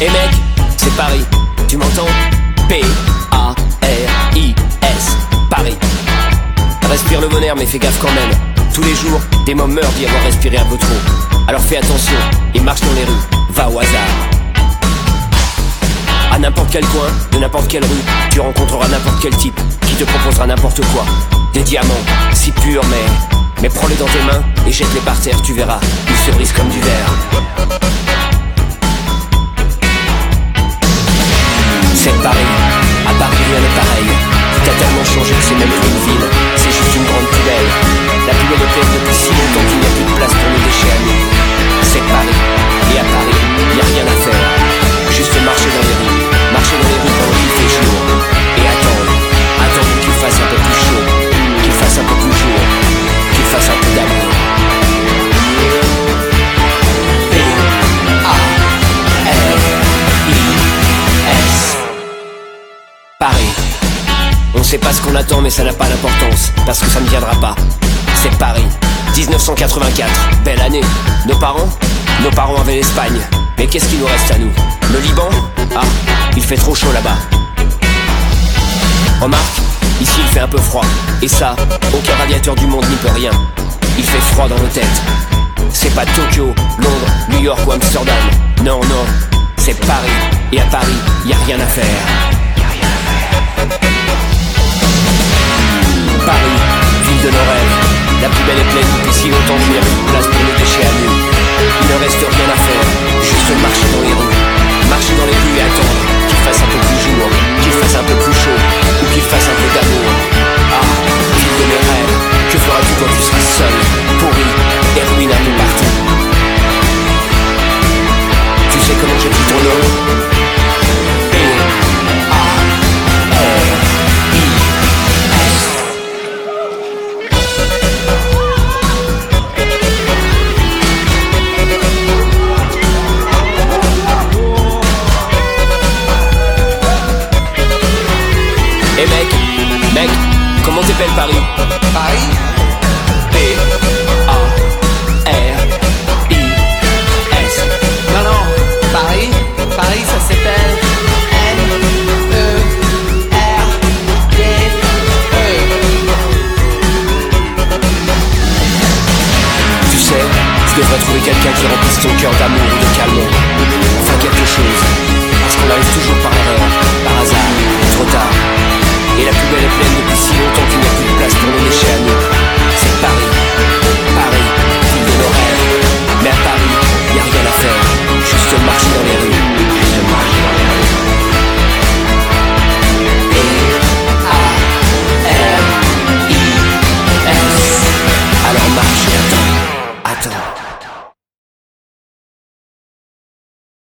Eh mec, c'est Paris, tu m'entends? P-A-R-I-S, Paris. Respire le bonheur mais fais gaffe quand même. Tous les jours, des mômes meurent d'y avoir respiré un peu trop. Alors fais attention et marche dans les rues, va au hasard. À n'importe quel coin, de n'importe quelle rue, tu rencontreras n'importe quel type qui te proposera n'importe quoi. Des diamants, si purs mais prends-les dans tes mains et jette-les par terre, tu verras, ils se brisent comme du verre. C'est Paris, à Paris rien n'est pareil. Tout a tellement changé que c'est même plus une ville, c'est juste une grande poubelle. La poubelle est pleine depuis si longtemps qu'il n'y a plus de place pour nos déchets à nous. C'est Paris, et à Paris, y a rien à faire. Juste marcher dans les rues pendant qu'il fait jour. Et attendre qu'il fasse un peu plus chaud, qu'il fasse un peu plus jour, qu'il fasse un peu d'amour. P-A-R-I-S, Paris. On sait pas ce qu'on attend mais ça n'a pas d'importance, parce que ça ne viendra pas. C'est Paris, 1984, belle année. Nos parents avaient l'Espagne. Mais qu'est-ce qu'il nous reste à nous? Le Liban? Ah, il fait trop chaud là-bas. Remarque, ici il fait un peu froid. Et ça, aucun radiateur du monde n'y peut rien. Il fait froid dans nos têtes. C'est pas Tokyo, Londres, New York ou Amsterdam. Non, non, c'est Paris. Et à Paris, y a rien à faire. Paris, ville de nos rêves. La poubelle est pleine depuis si longtemps qu'il n'y a plus de place pour nos déchets à nous. Il ne reste rien à faire, juste marcher dans les rues. Marcher dans les rues et attendre qu'il fasse un peu plus jour, qu'il fasse un peu plus chaud, ou qu'il fasse un peu d'amour. Ah, ville de mes rêves, que feras-tu quand tu seras seul, pourri et ruiné un peu partout? Tu sais comment j'ai pris ton nom? Eh mec, comment t'appelles Paris? Paris? P-A-R-I-S. Non, Paris ça s'appelle M-E-R-D-E. Tu sais, tu devrais trouver quelqu'un qui remplisse ton cœur d'amour ou de calme. Enfin quelque chose. Parce qu'on arrive toujours par erreur, par hasard, trop tard. Et la poubelle est pleine depuis si longtemps qu'il n'y a plus